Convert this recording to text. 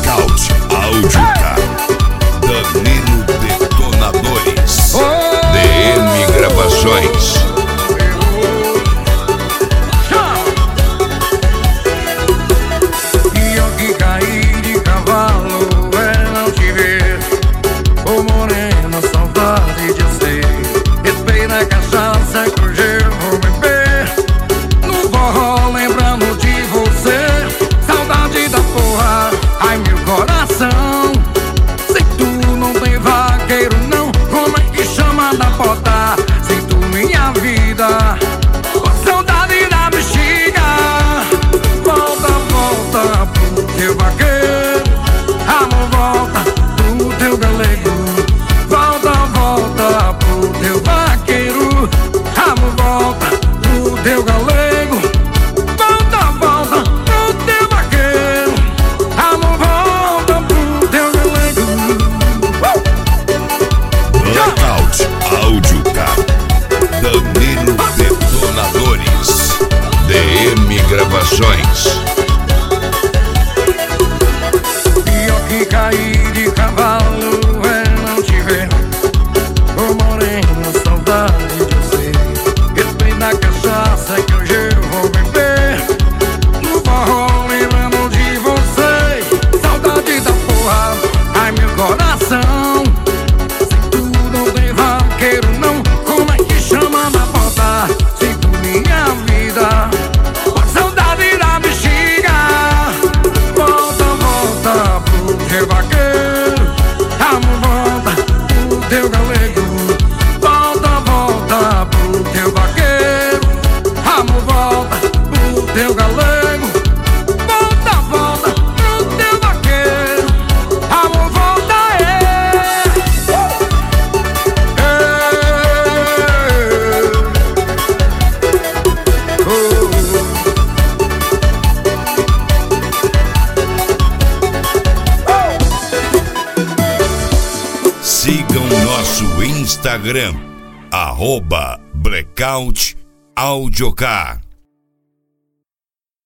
Blackout Áudio-K, Danilo Detonadores, DM Gravações. E eu que caí de cavalo é não te ver. Ô morena, saudade de você. Respeita a cachaça que hoje eu vou beber. No forró lembrando de você. Saudade da porra, ai meu coração. Se tu não tem vaqueiro não, como é que chama da bota? Se tu minha vida, oh, saudade da bexiga. Volta, volta pro teu vaqueiro. Amor, volta pro teu galego. Volta, volta pro teu vaqueiro. Amor, volta pro teu galego. Volta, volta pro teu vaqueiro. Amor, volta pro teu galego. Blackout Áudio-K, Danilo Detonadores, DM Gravações. Pior que cair de cavalo é não te ver. Ô morena, saudade de você. Respeita a cachaça que hoje eu vou beber. No forró lembrando de você. Saudade da porra, ai meu coração. Se tu não tem vaqueiro não, como é que chama da porta? Se tu minha vida, oh, saudade da bexiga. Volta, volta pro teu vaqueiro. Amor, volta pro teu galego. Volta, volta pro teu vaqueiro. Amor, volta pro teu galego. Volta, volta pro teu vaqueiro. Amor, volta, Sigam nosso Instagram, @Blackout Áudio-K.